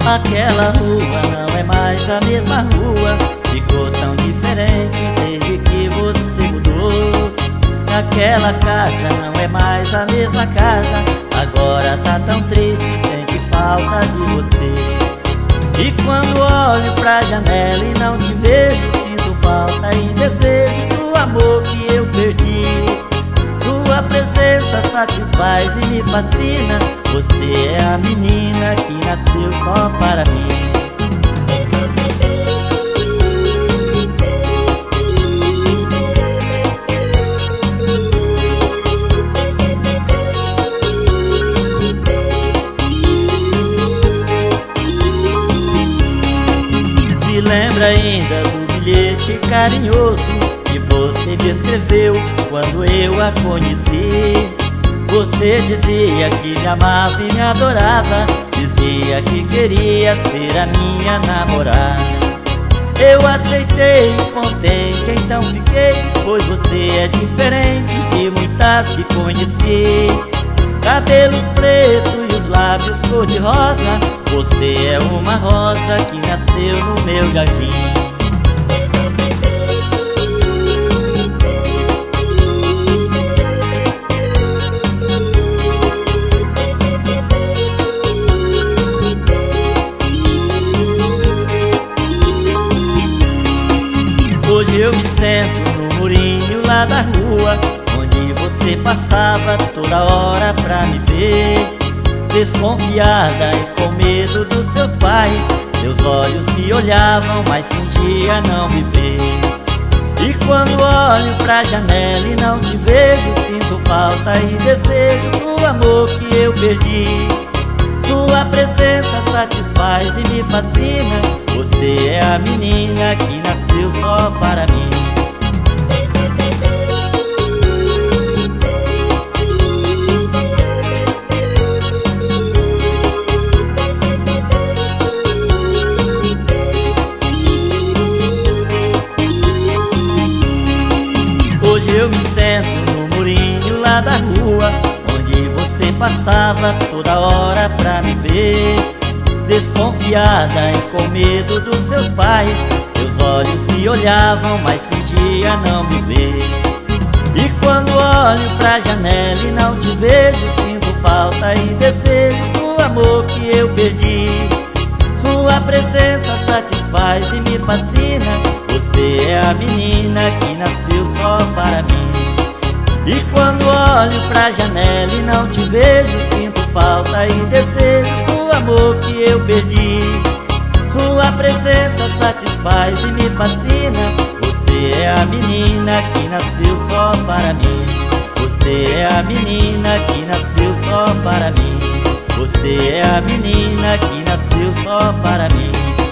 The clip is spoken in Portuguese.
Aquela rua não é mais a mesma rua, ficou tão diferente desde que você mudou. Aquela casa não é mais a mesma casa, agora tá tão triste, sente falta de você. E quando olho pra janela e não te vejo, sinto falta e desejo do amor que eu perdi. Tua presença satisfaz e me fascina, você é a menina que nasceu só para mim. Se lembra ainda do bilhete carinhoso que você me escreveu quando eu a conheci? Você dizia que me amava e me adorava, dizia que queria ser a minha namorada. Eu aceitei, contente, então fiquei, pois você é diferente de muitas que conheci. Cabelos pretos e os lábios cor de rosa, você é uma rosa que nasceu no meu jardim. Hoje eu me sento no murinho lá da rua, onde você passava toda hora pra me ver. Desconfiada e com medo dos seus pais, seus olhos me olhavam, mas fingia não me ver. E quando olho pra janela e não te vejo, sinto falta e desejo do amor que eu perdi. Sua presença satisfaz e me fascina, você é a menina que nasceu só para mim. Hoje eu me sento no murinho lá da rua, onde você passava toda hora pra me ver. Desconfiada e com medo dos seus pais, seus olhos me olhavam, mas fingia não me ver. E quando olho pra janela e não te vejo, sinto falta e desejo do amor que eu perdi. Sua presença satisfaz e me fascina, você é a menina que nasceu só para mim. E quando olho pra janela e não te vejo, sinto falta e desejo do amor que eu perdi. Sua presença satisfaz e me fascina, você é a menina que nasceu só para mim. Você é a menina que nasceu só para mim. Você é a menina que nasceu só para mim.